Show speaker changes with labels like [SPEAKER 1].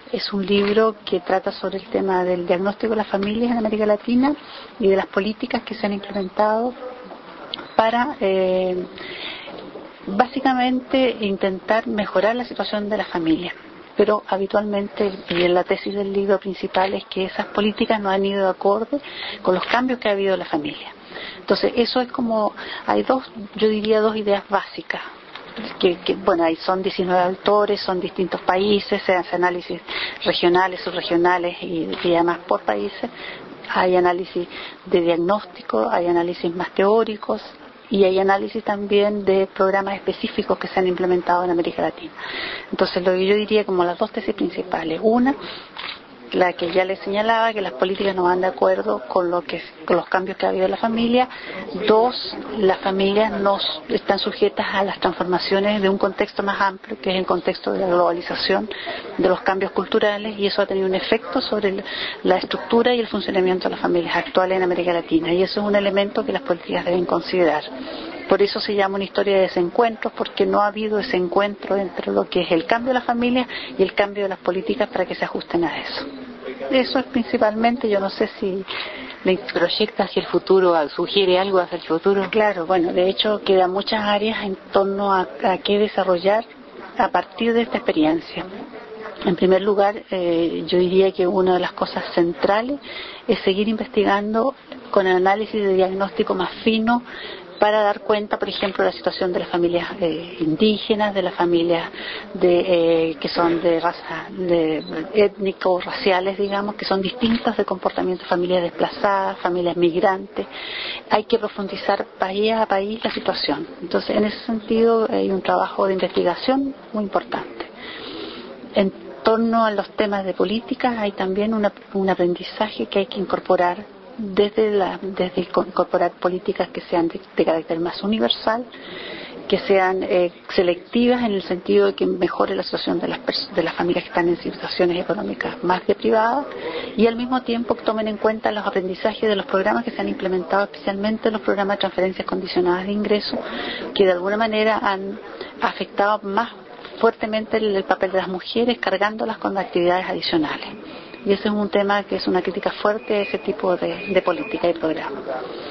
[SPEAKER 1] Es un libro que trata sobre el tema del diagnóstico de las familias en América Latina y de las políticas que se han implementado para básicamente intentar mejorar la situación de la familia. Pero habitualmente, y en la tesis del libro principal, es que esas políticas no han ido de acorde con los cambios que ha habido en la familia. Entonces eso es como, hay yo diría dos ideas básicas, bueno, ahí son 19 autores, son distintos países, se hacen análisis regionales, subregionales y además por países. Hay análisis de diagnóstico, hay análisis más teóricos y hay análisis también de programas específicos que se han implementado en América Latina. Entonces lo que yo diría como las dos tesis principales: una, la que ya les señalaba, que las políticas no van de acuerdo con los cambios que ha habido en la familia. Dos, las familias no están sujetas a las transformaciones de un contexto más amplio, que es el contexto de la globalización, de los cambios culturales, y eso ha tenido un efecto sobre la estructura y el funcionamiento de las familias actuales en América Latina, y eso es un elemento que las políticas deben considerar. Por eso se llama una historia de desencuentros, porque no ha habido ese encuentro entre lo que es el cambio de la familia y el cambio de las políticas para que se ajusten a eso. Eso es principalmente. Yo no sé si
[SPEAKER 2] le proyecta hacia el futuro, sugiere algo hacia el futuro.
[SPEAKER 1] Claro, bueno, de hecho quedan muchas áreas en torno a qué desarrollar a partir de esta experiencia. En primer lugar, yo diría que una de las cosas centrales es seguir investigando con el análisis de diagnóstico más fino para dar cuenta, por ejemplo, de la situación de las familias indígenas, de las familias que son de raza étnicos, raciales, digamos, que son distintas de comportamiento, familias desplazadas, familias migrantes. Hay que profundizar país a país la situación. Entonces, en ese sentido, hay un trabajo de investigación muy importante. En torno a los temas de política hay también un aprendizaje que hay que incorporar desde incorporar políticas que sean de carácter más universal, que sean selectivas en el sentido de que mejore la situación de las familias que están en situaciones económicas más deprivadas, y al mismo tiempo que tomen en cuenta los aprendizajes de los programas que se han implementado, especialmente los programas de transferencias condicionadas de ingreso, que de alguna manera han afectado más fuertemente el papel de las mujeres, cargándolas con actividades adicionales. Y ese es un tema que es una crítica fuerte a ese tipo de política y programa.